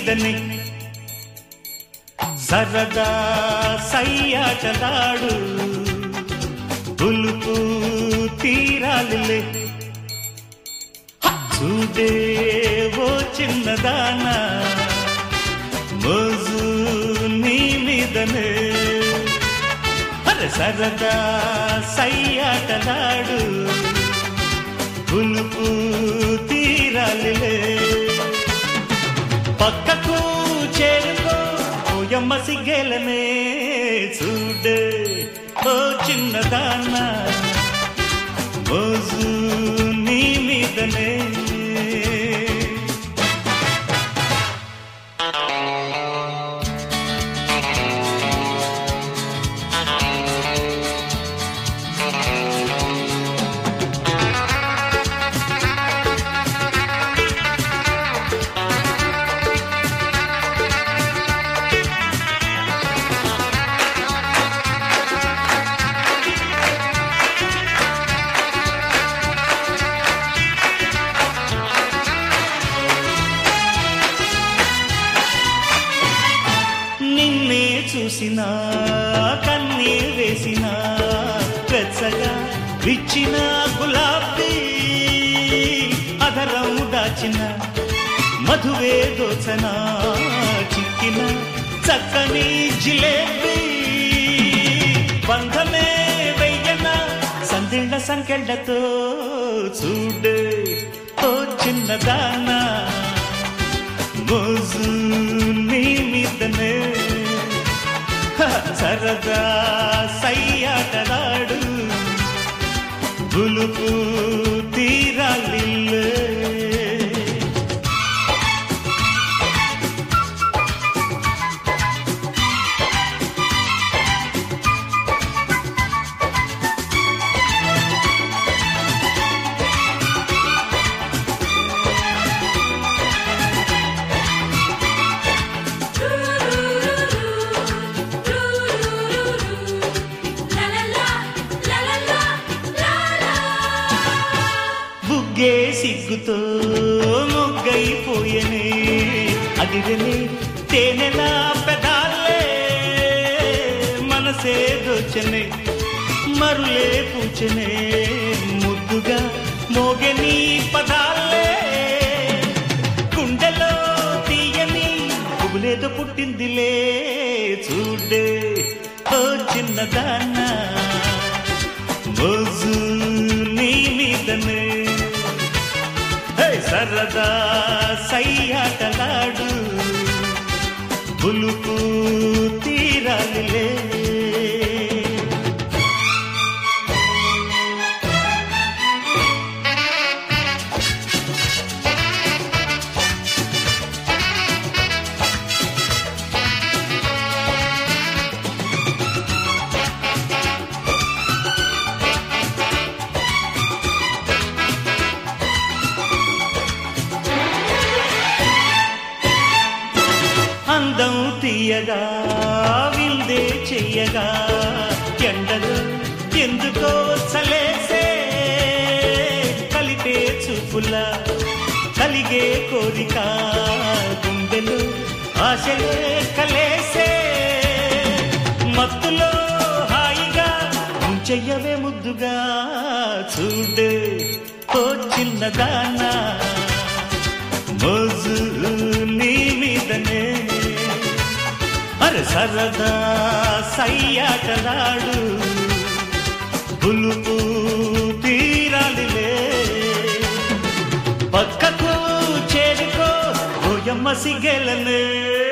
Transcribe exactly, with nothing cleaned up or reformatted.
మీదనే సరదా సయ్యాటలాడు పులుపు తీరాలిలే చూడే ఓ చిన్నదానా మోజు నీ మీదనే అరే సరదా సయ్యాటలాడు పులుపు తీరాలిలే పక్కకు చేరుకో ఓయమ్మ సిగ్గేలనే చూడే ఓ చిన్నదానా మోజు నీ మీదనే చూసినా కన్నీ వేసినా వెచ్చగా విచ్చిన గులాబీ అధరం దాచిన మధువే దోచన చిక్కిన చక్కని జిలేబీ బంధమే వెయ్యన సందిళ్ళ సంకెళ్ళతో చూడే ఓ చిన్నదానా మోజు నీ మీదనే సరదా సయ్యాటలాడు పులుపు తీరాలిల్లే గే సిగ్గుతో మొగ్గైపోయనే అదిరనే తేనెలా పెదాలే మనసే దోచనే మరులే పూచనే ముద్దుగా మోగని పదాలే గుండెలో తీయని పువ్వులేదో పుట్టిందిలే చూడే ఓ చిన్నదానా మోజు నీ మీదనే సరదా సయ్యాటలాడు పులుపు తీరాలిలే అందం తీయగా విందే చెయ్యగా ఎండలు ఎందుకో చలేసే కలిపే చూపుల కలిగే కోరిక గుండెలు ఆశలే కలేసే మత్తులో హాయిగా చెయ్యవే ముద్దుగా చూడే ఓ చిన్నదానా మోజు నీ మీదనే అరే సరదా సయ్యాటలాడు పులుపు తీరాలిలే పక్కకు చేరుకో ఓయమ్మ సిగ్గేలనే